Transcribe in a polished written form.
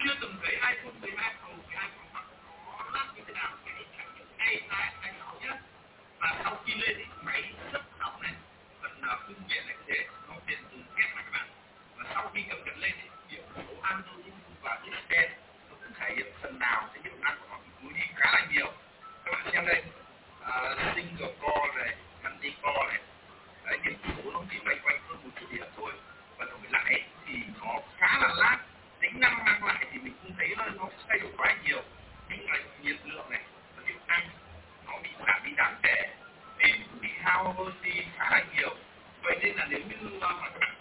chưa từng thấy iPhone 12 Pro cái iPhone mà nó lắc như thế nào, cái ngay tay nhỏ nhá. Và sau khi lên thì máy rất nóng này, phần phương tiện này có thể